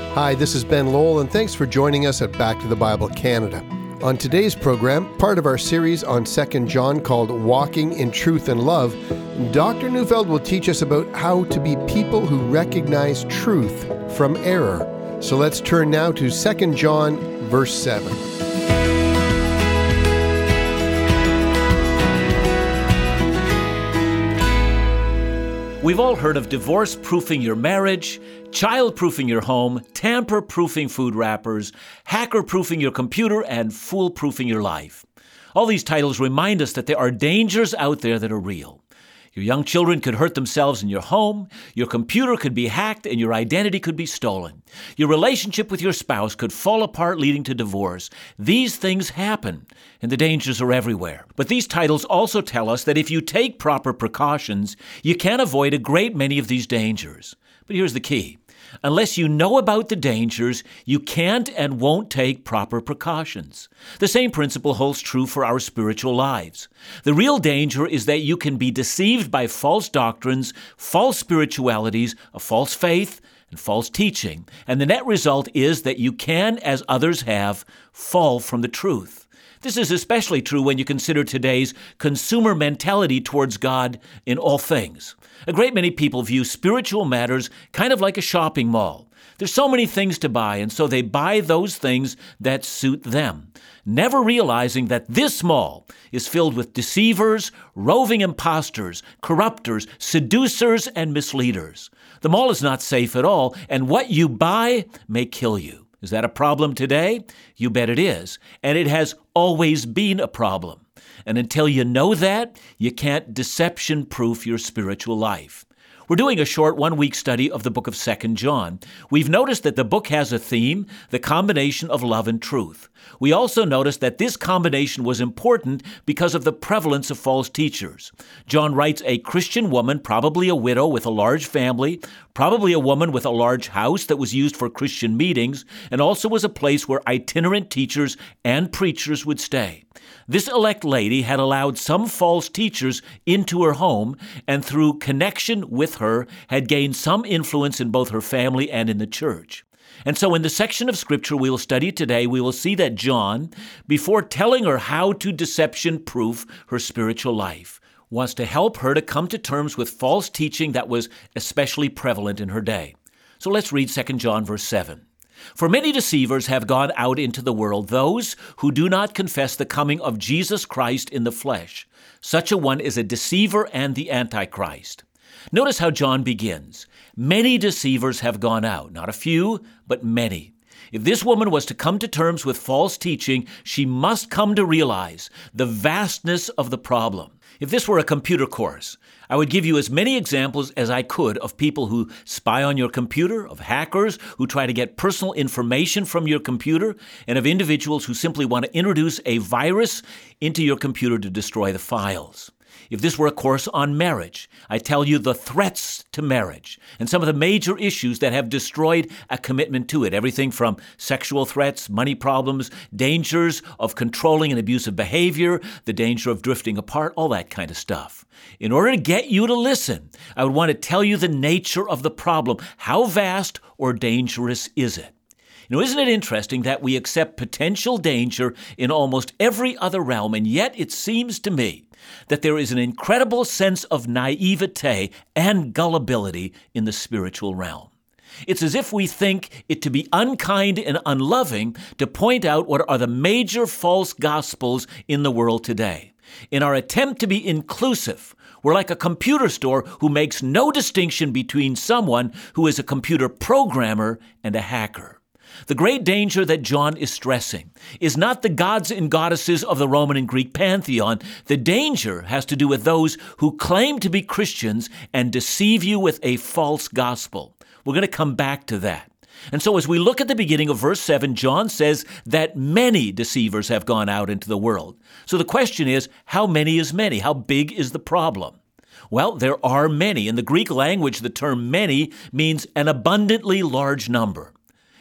Hi, this is Ben Lowell, and thanks for joining us at Back to the Bible Canada. On today's program, part of our series on 2 John called Walking in Truth and Love, Dr. Neufeld will teach us about how to be people who recognize truth from error. So let's turn now to 2 John, verse 7. We've all heard of divorce-proofing your marriage, child-proofing your home, tamper-proofing food wrappers, hacker-proofing your computer, and fool-proofing your life. All these titles remind us that there are dangers out there that are real. Your young children could hurt themselves in your home, your computer could be hacked, and your identity could be stolen. Your relationship with your spouse could fall apart, leading to divorce. These things happen, and the dangers are everywhere. But these titles also tell us that if you take proper precautions, you can avoid a great many of these dangers. But here's the key. Unless you know about the dangers, you can't and won't take proper precautions. The same principle holds true for our spiritual lives. The real danger is that you can be deceived by false doctrines, false spiritualities, a false faith, and false teaching. And the net result is that you can, as others have, fall from the truth. This is especially true when you consider today's consumer mentality towards God in all things. A great many people view spiritual matters kind of like a shopping mall. There's so many things to buy, and so they buy those things that suit them, never realizing that this mall is filled with deceivers, roving imposters, corruptors, seducers, and misleaders. The mall is not safe at all, and what you buy may kill you. Is that a problem today? You bet it is. And it has always been a problem. And until you know that, you can't deception-proof your spiritual life. We're doing a short one-week study of the book of 2 John. We've noticed that the book has a theme, the combination of love and truth. We also noticed that this combination was important because of the prevalence of false teachers. John writes a Christian woman, probably a widow with a large family, probably a woman with a large house that was used for Christian meetings, and also was a place where itinerant teachers and preachers would stay. This elect lady had allowed some false teachers into her home, and through connection with her, had gained some influence in both her family and in the church. And so in the section of Scripture we will study today, we will see that John, before telling her how to deception-proof her spiritual life, wants to help her to come to terms with false teaching that was especially prevalent in her day. So let's read 2 John verse 7. For many deceivers have gone out into the world, those who do not confess the coming of Jesus Christ in the flesh. Such a one is a deceiver and the Antichrist. Notice how John begins. Many deceivers have gone out, not a few, but many. If this woman was to come to terms with false teaching, she must come to realize the vastness of the problem. If this were a computer course, I would give you as many examples as I could of people who spy on your computer, of hackers who try to get personal information from your computer, and of individuals who simply want to introduce a virus into your computer to destroy the files. If this were a course on marriage, I tell you the threats to marriage and some of the major issues that have destroyed a commitment to it. Everything from sexual threats, money problems, dangers of controlling and abusive behavior, the danger of drifting apart, all that kind of stuff. In order to get you to listen, I would want to tell you the nature of the problem. How vast or dangerous is it? Isn't it interesting that we accept potential danger in almost every other realm, and yet it seems to me that there is an incredible sense of naivete and gullibility in the spiritual realm. It's as if we think it to be unkind and unloving to point out what are the major false gospels in the world today. In our attempt to be inclusive, we're like a computer store who makes no distinction between someone who is a computer programmer and a hacker. The great danger that John is stressing is not the gods and goddesses of the Roman and Greek pantheon. The danger has to do with those who claim to be Christians and deceive you with a false gospel. We're going to come back to that. And so as we look at the beginning of verse 7, John says that many deceivers have gone out into the world. So the question is, how many is many? How big is the problem? Well, there are many. In the Greek language, the term many means an abundantly large number.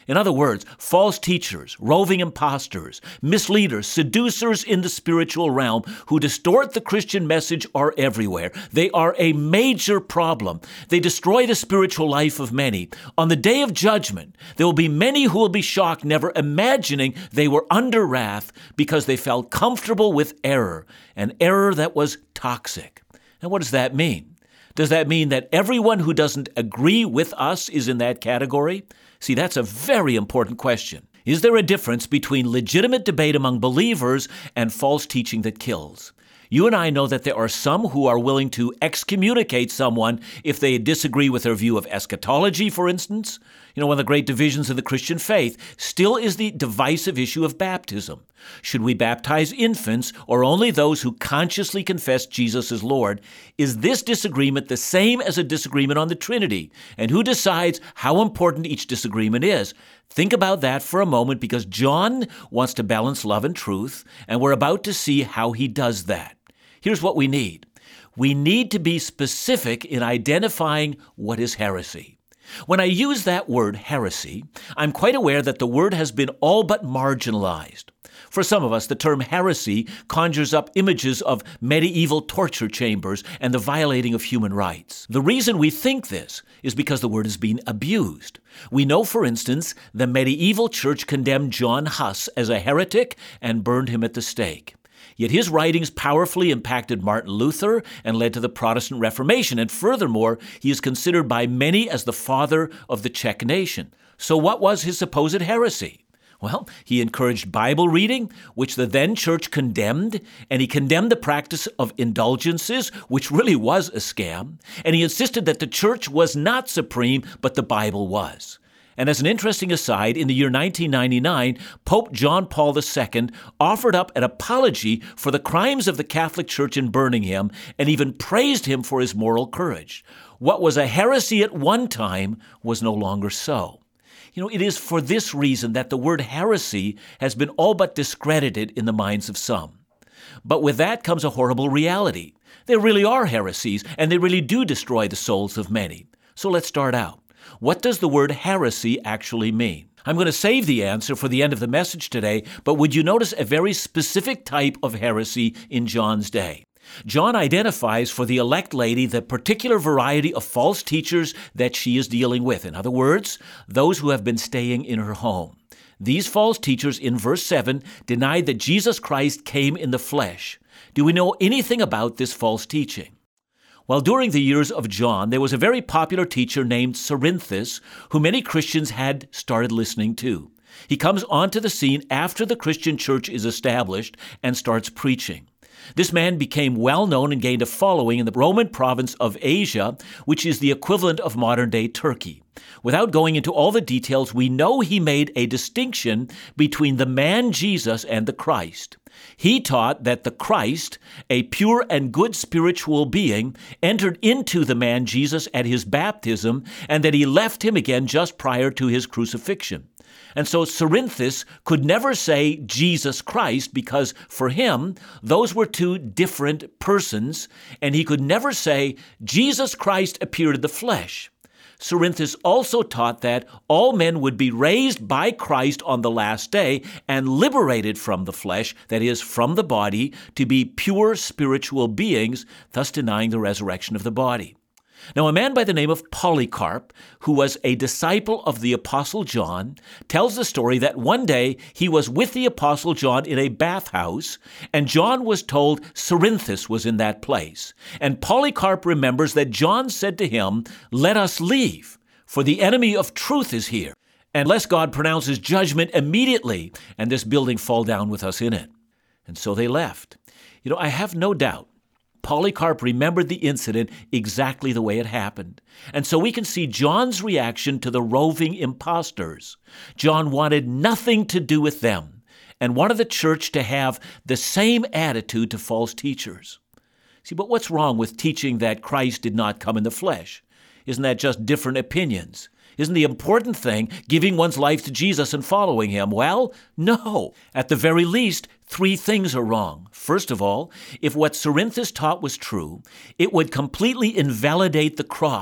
In other words, false teachers, roving impostors, misleaders, seducers in the spiritual realm who distort the Christian message are everywhere. They are a major problem. They destroy the spiritual life of many. On the day of judgment, there will be many who will be shocked, never imagining they were under wrath because they felt comfortable with error, an error that was toxic. Now, what does that mean? Does that mean that everyone who doesn't agree with us is in that category? See, that's a very important question. Is there a difference between legitimate debate among believers and false teaching that kills? You and I know that there are some who are willing to excommunicate someone if they disagree with their view of eschatology, for instance. One of the great divisions in the Christian faith still is the divisive issue of baptism. Should we baptize infants or only those who consciously confess Jesus as Lord? Is this disagreement the same as a disagreement on the Trinity? And who decides how important each disagreement is? Think about that for a moment, because John wants to balance love and truth, and we're about to see how he does that. Here's what we need. We need to be specific in identifying what is heresy. When I use that word, heresy, I'm quite aware that the word has been all but marginalized. For some of us, the term heresy conjures up images of medieval torture chambers and the violating of human rights. The reason we think this is because the word has been abused. We know, for instance, the medieval church condemned John Huss as a heretic and burned him at the stake. Yet his writings powerfully impacted Martin Luther and led to the Protestant Reformation, and furthermore, he is considered by many as the father of the Czech nation. So what was his supposed heresy? Well, he encouraged Bible reading, which the then church condemned, and he condemned the practice of indulgences, which really was a scam, and he insisted that the church was not supreme, but the Bible was. And as an interesting aside, in the year 1999, Pope John Paul II offered up an apology for the crimes of the Catholic Church in burning him, and even praised him for his moral courage. What was a heresy at one time was no longer so. It is for this reason that the word heresy has been all but discredited in the minds of some. But with that comes a horrible reality. There really are heresies, and they really do destroy the souls of many. So let's start out. What does the word heresy actually mean? I'm going to save the answer for the end of the message today, but would you notice a very specific type of heresy in John's day? John identifies for the elect lady the particular variety of false teachers that she is dealing with. In other words, those who have been staying in her home. These false teachers in verse 7 denied that Jesus Christ came in the flesh. Do we know anything about this false teaching? Well, during the years of John, there was a very popular teacher named Cerinthus, who many Christians had started listening to. He comes onto the scene after the Christian church is established and starts preaching. This man became well known and gained a following in the Roman province of Asia, which is the equivalent of modern-day Turkey. Without going into all the details, we know he made a distinction between the man Jesus and the Christ. He taught that the Christ, a pure and good spiritual being, entered into the man Jesus at his baptism, and that he left him again just prior to his crucifixion. And so Cerinthus could never say Jesus Christ because for him, those were two different persons, and he could never say Jesus Christ appeared in the flesh. Cerinthus also taught that all men would be raised by Christ on the last day and liberated from the flesh, that is, from the body, to be pure spiritual beings, thus denying the resurrection of the body. Now, a man by the name of Polycarp, who was a disciple of the Apostle John, tells the story that one day he was with the Apostle John in a bathhouse, and John was told Cerinthus was in that place. And Polycarp remembers that John said to him, "Let us leave, for the enemy of truth is here, unless God pronounces judgment immediately, and this building fall down with us in it." And so they left. I have no doubt Polycarp remembered the incident exactly the way it happened. And so we can see John's reaction to the roving impostors. John wanted nothing to do with them and wanted the church to have the same attitude to false teachers. See, but what's wrong with teaching that Christ did not come in the flesh? Isn't that just different opinions? Isn't the important thing giving one's life to Jesus and following him? Well, no. At the very least, three things are wrong. First of all, if what Cerinthus taught was true, it would completely invalidate the cross.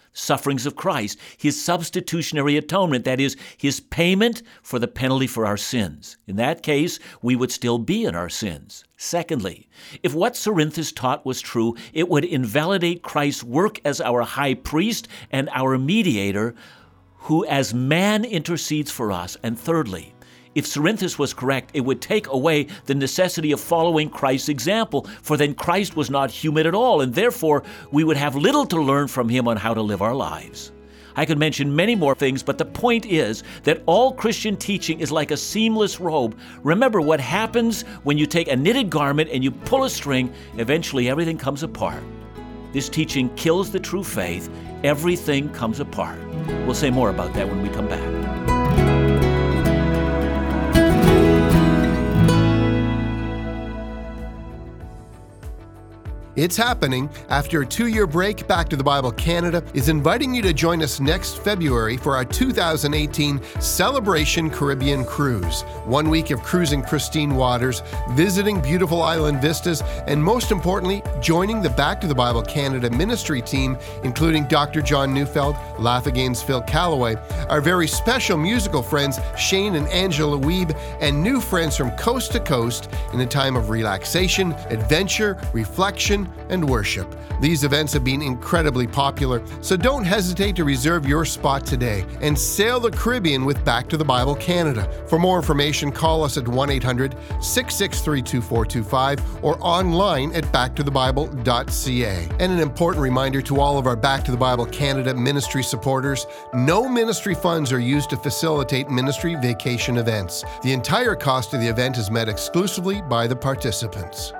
sufferings of Christ, his substitutionary atonement, that is, his payment for the penalty for our sins. In that case, we would still be in our sins. Secondly, if what Cerinthus taught was true, it would invalidate Christ's work as our high priest and our mediator, who as man intercedes for us. And thirdly, if Cerinthus was correct, it would take away the necessity of following Christ's example, for then Christ was not human at all, and therefore we would have little to learn from him on how to live our lives. I could mention many more things, but the point is that all Christian teaching is like a seamless robe. Remember what happens when you take a knitted garment and you pull a string, eventually everything comes apart. This teaching kills the true faith. Everything comes apart. We'll say more about that when we come back. It's happening. After a 2-year break, Back to the Bible Canada is inviting you to join us next February for our 2018 Celebration Caribbean Cruise. 1 week of cruising pristine waters, visiting beautiful island vistas, and most importantly, joining the Back to the Bible Canada ministry team, including Dr. John Neufeld, Laugh Again's Phil Callaway, our very special musical friends Shane and Angela Weeb, and new friends from coast to coast in a time of relaxation, adventure, reflection, and worship. These events have been incredibly popular, so don't hesitate to reserve your spot today and sail the Caribbean with Back to the Bible Canada. For more information, call us at 1-800-663-2425 or online at backtothebible.ca. And an important reminder to all of our Back to the Bible Canada ministry supporters, no ministry funds are used to facilitate ministry vacation events. The entire cost of the event is met exclusively by the participants.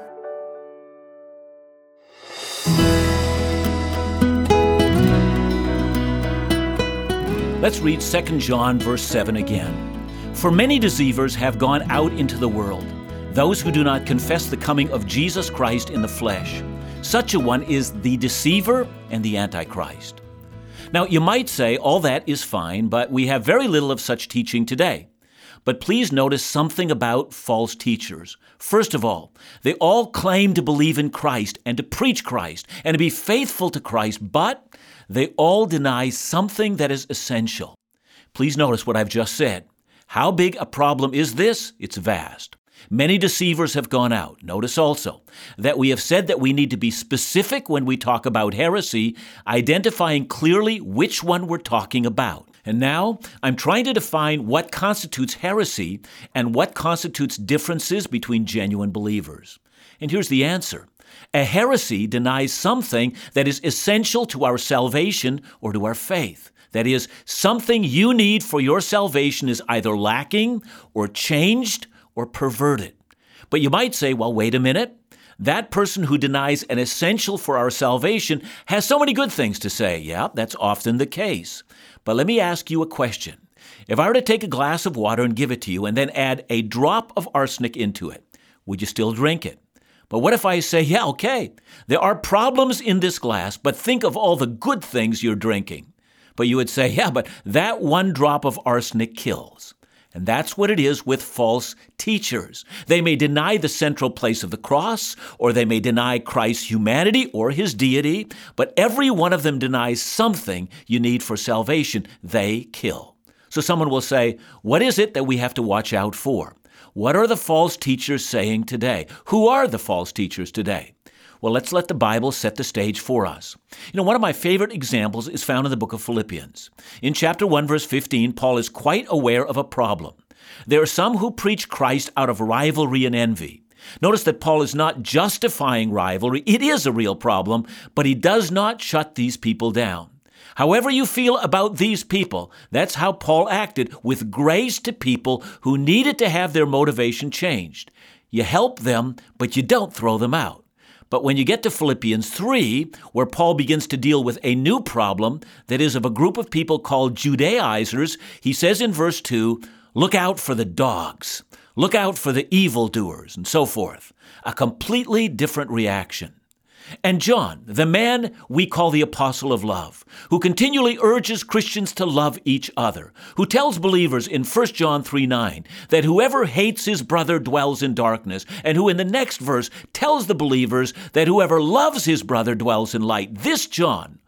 Let's read 2 John verse 7 again. For many deceivers have gone out into the world, those who do not confess the coming of Jesus Christ in the flesh. Such a one is the deceiver and the Antichrist. Now, you might say all that is fine, but we have very little of such teaching today. But please notice something about false teachers. First of all, they all claim to believe in Christ and to preach Christ and to be faithful to Christ, but they all deny something that is essential. Please notice what I've just said. How big a problem is this? It's vast. Many deceivers have gone out. Notice also that we have said that we need to be specific when we talk about heresy, identifying clearly which one we're talking about. And now I'm trying to define what constitutes heresy and what constitutes differences between genuine believers. And here's the answer. A heresy denies something that is essential to our salvation or to our faith. That is, something you need for your salvation is either lacking or changed or perverted. But you might say, well, wait a minute. That person who denies an essential for our salvation has so many good things to say. Yeah, that's often the case. But let me ask you a question. If I were to take a glass of water and give it to you and then add a drop of arsenic into it, would you still drink it? But what if I say, yeah, okay, there are problems in this glass, but think of all the good things you're drinking. But you would say, yeah, but that one drop of arsenic kills. And that's what it is with false teachers. They may deny the central place of the cross, or they may deny Christ's humanity or his deity, but every one of them denies something you need for salvation. They kill. So someone will say, what is it that we have to watch out for? What are the false teachers saying today? Who are the false teachers today? Well, let's let the Bible set the stage for us. One of my favorite examples is found in the book of Philippians. In chapter 1, verse 15, Paul is quite aware of a problem. There are some who preach Christ out of rivalry and envy. Notice that Paul is not justifying rivalry. It is a real problem, but he does not shut these people down. However you feel about these people, that's how Paul acted, with grace to people who needed to have their motivation changed. You help them, but you don't throw them out. But when you get to Philippians 3, where Paul begins to deal with a new problem, that is of a group of people called Judaizers, he says in verse 2, look out for the dogs, look out for the evildoers, and so forth. A completely different reaction. And John, the man we call the apostle of love, who continually urges Christians to love each other, who tells believers in 1 John 3:9 that whoever hates his brother dwells in darkness, and who in the next verse tells the believers that whoever loves his brother dwells in light. This John,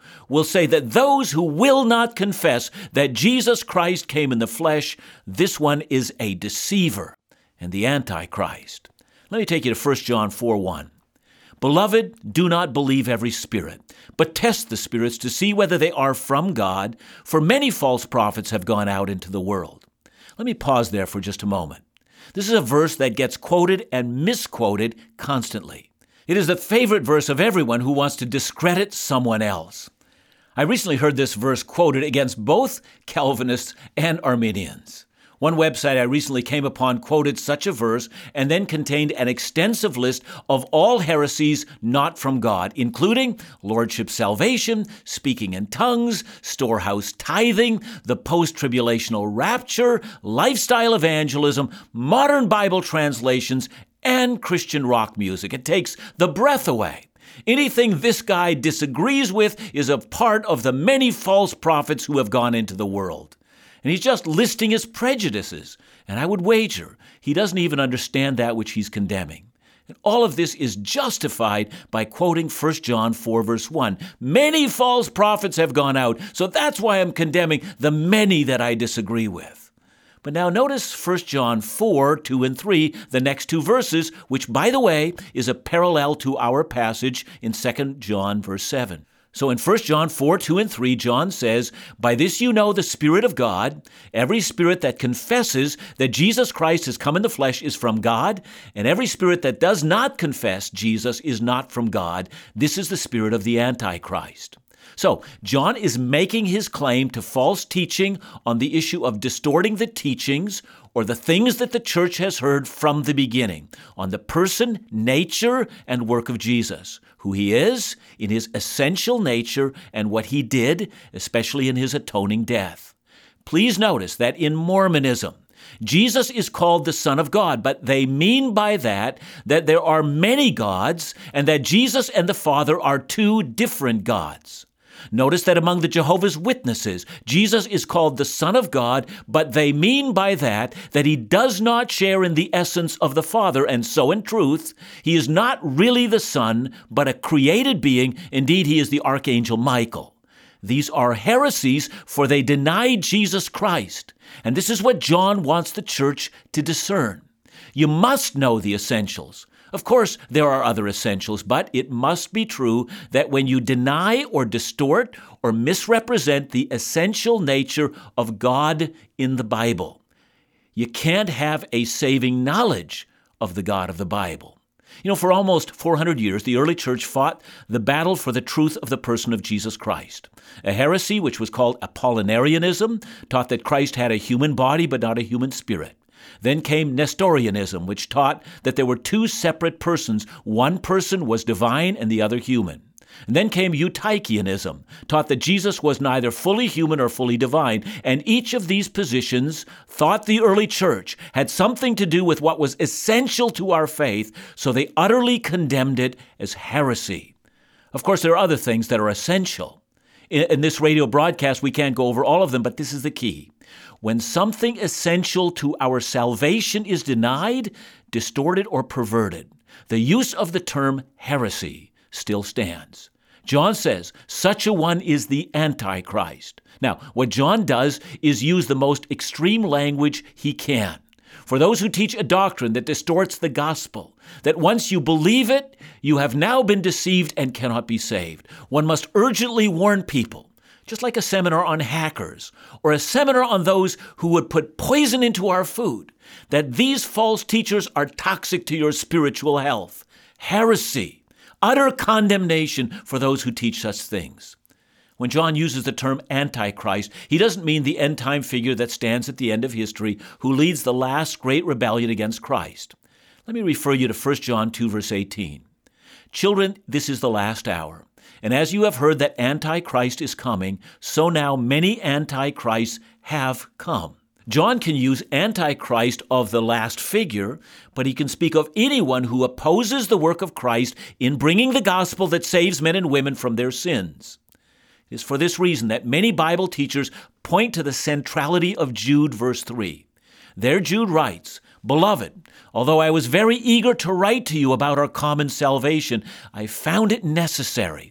will say that those who will not confess that Jesus Christ came in the flesh, this one is a deceiver and the Antichrist. Let me take you to 1 John 4:1. Beloved, do not believe every spirit, but test the spirits to see whether they are from God, for many false prophets have gone out into the world. Let me pause there for just a moment. This is a verse that gets quoted and misquoted constantly. It is the favorite verse of everyone who wants to discredit someone else. I recently heard this verse quoted against both Calvinists and Arminians. One website I recently came upon quoted such a verse and then contained an extensive list of all heresies not from God, including lordship salvation, speaking in tongues, storehouse tithing, the post-tribulational rapture, lifestyle evangelism, modern Bible translations, and Christian rock music. It takes the breath away. Anything this guy disagrees with is a part of the many false prophets who have gone into the world. And he's just listing his prejudices. And I would wager he doesn't even understand that which he's condemning. And all of this is justified by quoting 1 John 4, verse 1. Many false prophets have gone out, so that's why I'm condemning the many that I disagree with. But now notice 1 John 4, 2 and 3, the next two verses, which, by the way, is a parallel to our passage in 2 John, verse 7. So in 1 John 4, 2 and 3, John says, "By this you know the Spirit of God. Every spirit that confesses that Jesus Christ has come in the flesh is from God, and every spirit that does not confess Jesus is not from God. This is the spirit of the Antichrist." So John is making his claim to false teaching on the issue of distorting the teachings or the things that the church has heard from the beginning, on the person, nature, and work of Jesus, who he is in his essential nature and what he did, especially in his atoning death. Please notice that in Mormonism, Jesus is called the Son of God, but they mean by that there are many gods and that Jesus and the Father are two different gods. Notice that among the Jehovah's Witnesses, Jesus is called the Son of God, but they mean by that he does not share in the essence of the Father, and so in truth, he is not really the Son, but a created being. Indeed, he is the Archangel Michael. These are heresies, for they deny Jesus Christ, and this is what John wants the church to discern. You must know the essentials. Of course, there are other essentials, but it must be true that when you deny or distort or misrepresent the essential nature of God in the Bible, you can't have a saving knowledge of the God of the Bible. You know, for almost 400 years, the early church fought the battle for the truth of the person of Jesus Christ. A heresy, which was called Apollinarianism, taught that Christ had a human body but not a human spirit. Then came Nestorianism, which taught that there were two separate persons. One person was divine and the other human. And then came Eutychianism, taught that Jesus was neither fully human or fully divine. And each of these positions, thought the early church, had something to do with what was essential to our faith, so they utterly condemned it as heresy. Of course, there are other things that are essential. In this radio broadcast, we can't go over all of them, but this is the key. When something essential to our salvation is denied, distorted, or perverted, the use of the term heresy still stands. John says such a one is the Antichrist. Now, what John does is use the most extreme language he can. For those who teach a doctrine that distorts the gospel, that once you believe it, you have now been deceived and cannot be saved, one must urgently warn people, just like a seminar on hackers or a seminar on those who would put poison into our food, that these false teachers are toxic to your spiritual health. Heresy, utter condemnation for those who teach such things. When John uses the term Antichrist, he doesn't mean the end-time figure that stands at the end of history who leads the last great rebellion against Christ. Let me refer you to 1 John 2, verse 18. Children, this is the last hour. And as you have heard that Antichrist is coming, so now many Antichrists have come. John can use Antichrist of the last figure, but he can speak of anyone who opposes the work of Christ in bringing the gospel that saves men and women from their sins. It is for this reason that many Bible teachers point to the centrality of Jude, verse 3. There Jude writes, "Beloved, although I was very eager to write to you about our common salvation, I found it necessary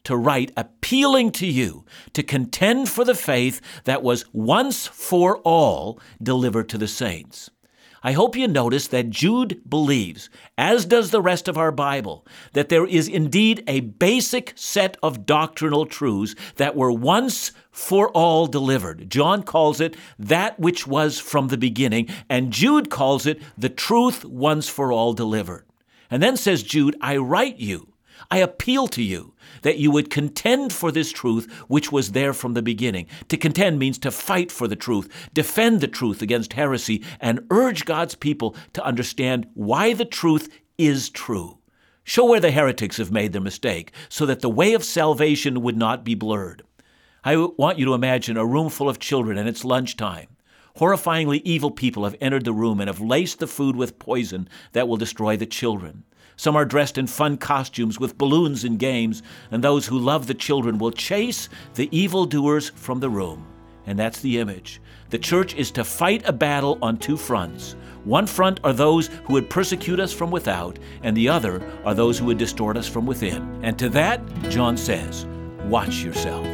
to write appealing to you to contend for the faith that was once for all delivered to the saints. I hope you notice that Jude believes, as does the rest of our Bible, that there is indeed a basic set of doctrinal truths that were once for all delivered. John calls it that which was from the beginning, and Jude calls it the truth once for all delivered. And then says Jude, I write you, I appeal to you that you would contend for this truth which was there from the beginning. To contend means to fight for the truth, defend the truth against heresy, and urge God's people to understand why the truth is true. Show where the heretics have made their mistake so that the way of salvation would not be blurred. I want you to imagine a room full of children and it's lunchtime. Horrifyingly evil people have entered the room and have laced the food with poison that will destroy the children. Some are dressed in fun costumes with balloons and games, and those who love the children will chase the evildoers from the room. And that's the image. The church is to fight a battle on two fronts. One front are those who would persecute us from without, and the other are those who would distort us from within. And to that, John says, watch yourselves.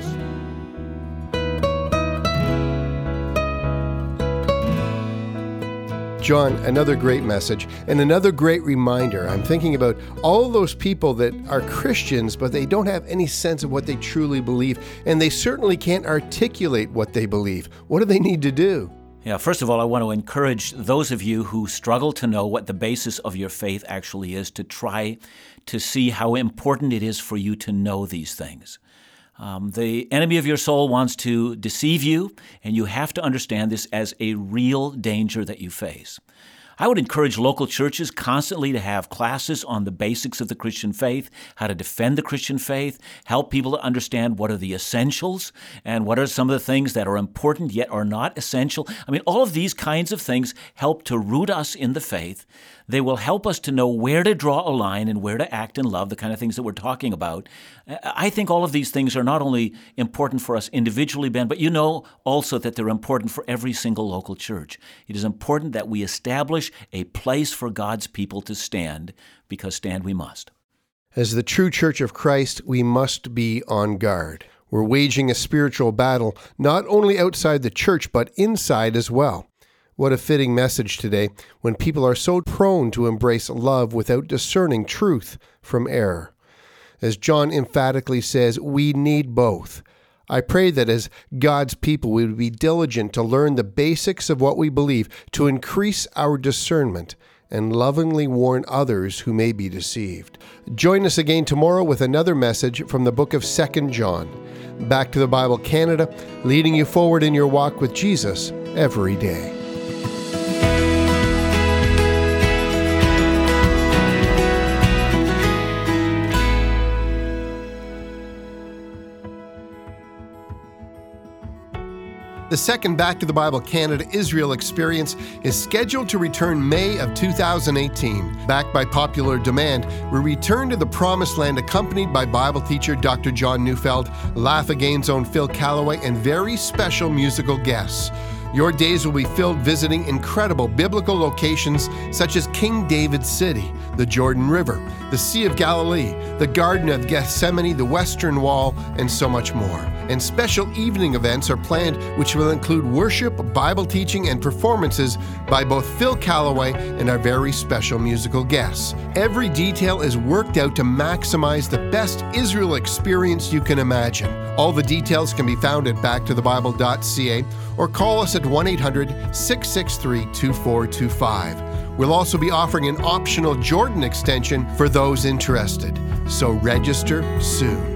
John, another great message and another great reminder. I'm thinking about all those people that are Christians, but they don't have any sense of what they truly believe, and they certainly can't articulate what they believe. What do they need to do? Yeah, first of all, I want to encourage those of you who struggle to know what the basis of your faith actually is to try to see how important it is for you to know these things. The enemy of your soul wants to deceive you, and you have to understand this as a real danger that you face. I would encourage local churches constantly to have classes on the basics of the Christian faith, how to defend the Christian faith, help people to understand what are the essentials and what are some of the things that are important yet are not essential. I mean, all of these kinds of things help to root us in the faith. They will help us to know where to draw a line and where to act in love, the kind of things that we're talking about. I think all of these things are not only important for us individually, Ben, but you know also that they're important for every single local church. It is important that we establish a place for God's people to stand, because stand we must. As the true Church of Christ, we must be on guard. We're waging a spiritual battle, not only outside the church, but inside as well. What a fitting message today when people are so prone to embrace love without discerning truth from error. As John emphatically says, we need both. I pray that as God's people, we would be diligent to learn the basics of what we believe, to increase our discernment, and lovingly warn others who may be deceived. Join us again tomorrow with another message from the book of 2 John. Back to the Bible Canada, leading you forward in your walk with Jesus every day. The second Back to the Bible Canada Israel experience is scheduled to return May of 2018. Backed by popular demand, we return to the Promised Land accompanied by Bible teacher Dr. John Neufeld, Laugh Again's own Phil Callaway, and very special musical guests. Your days will be filled visiting incredible biblical locations such as King David's City, the Jordan River, the Sea of Galilee, the Garden of Gethsemane, the Western Wall, and so much more. And special evening events are planned which will include worship, Bible teaching, and performances by both Phil Callaway and our very special musical guests. Every detail is worked out to maximize the best Israel experience you can imagine. All the details can be found at backtothebible.ca or call us at 1-800-663-2425. We'll also be offering an optional Jordan extension for those interested. So register soon.